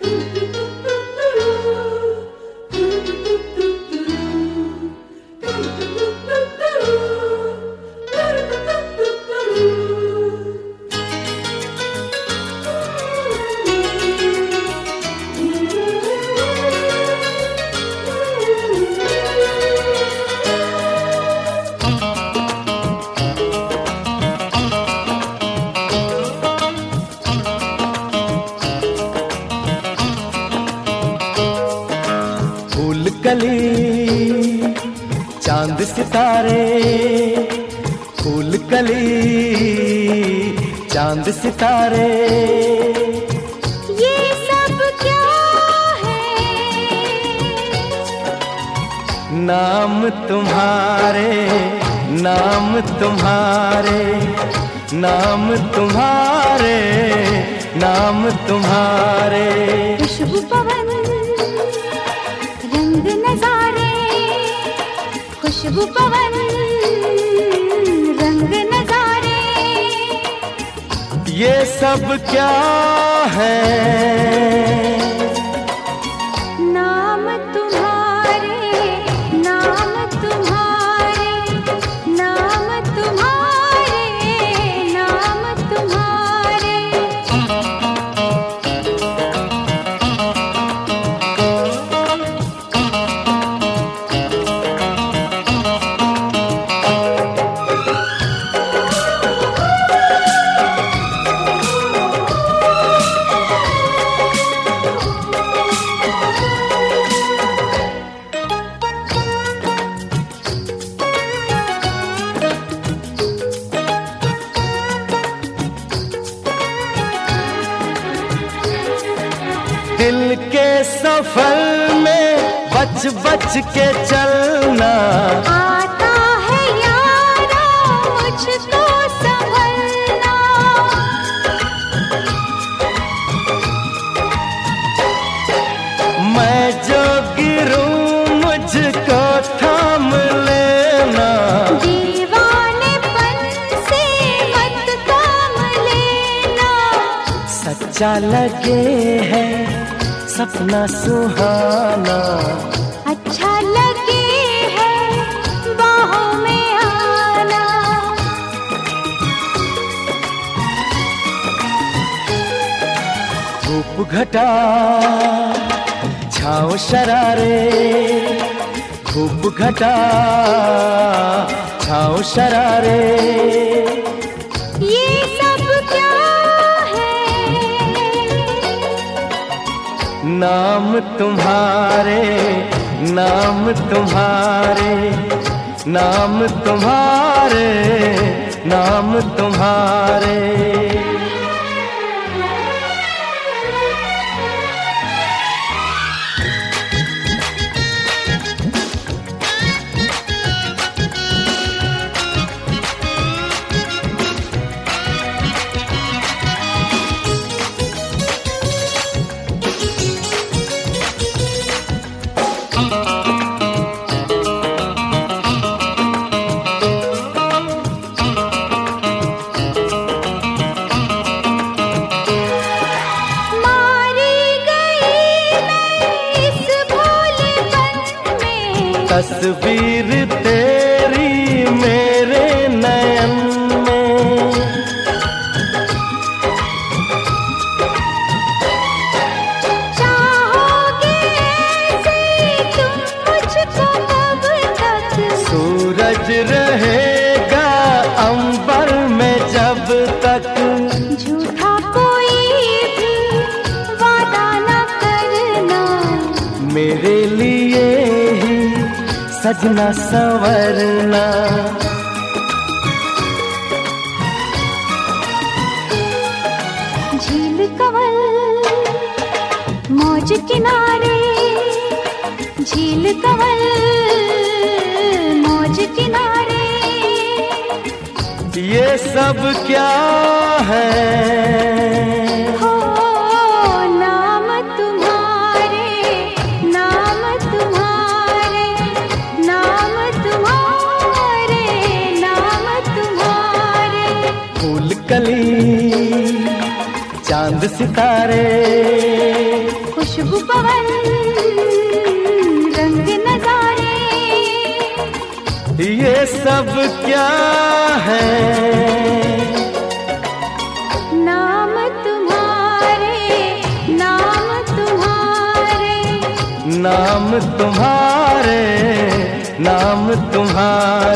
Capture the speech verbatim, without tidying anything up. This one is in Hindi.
कली चांद सितारे, फूल कली चांद सितारे, ये सब क्या है? नाम तुम्हारे, नाम तुम्हारे, नाम तुम्हारे, नाम तुम्हारे। खुशबू पवन रंग नजारे, खुशबू पवन रंग नजारे, ये सब क्या है? नाम तुम्हारे, नाम तुम्हारे, नाम तुम्हारे, नाम तुम्हारे। दिल के सफर में बच बच के चलना, आता है यारा मुझको संभलना, मैं जो गिरूं मुझको थाम लेना, दीवानेपन से मत काम लेना, सच्चा लगे है सपना सुहाना, अच्छा लगे है बाहों में आना, धूप घटा छाँव शरारे, धूप घटा छाँव शरारे, ये सब क्या है? नाम तुम्हारे, नाम तुम्हारे, नाम तुम्हारे, नाम तुम्हारे। तस्वीर तेरी मेरे नयन में, चाहोगे ऐसे तुम मुझको कब तक, सूरज रहेगा अंबर में जब तक, झूठा कोई भी वादा न करना, मेरे लिए सजना संवरना, झील कंवल मौज किनारे, झील कंवल मौज किनारे, ये सब क्या है? हो नाम तुम्हारे, नाम तुम्हारे, नाम तुम्हारे, नाम तुम्हारे। फूल कली चांद सितारे, खुशबू पवन रंग नजारे, ये सब क्या है? नाम तुम्हारे, नाम तुम्हारे, नाम तुम्हारे, नाम तुम्हारे।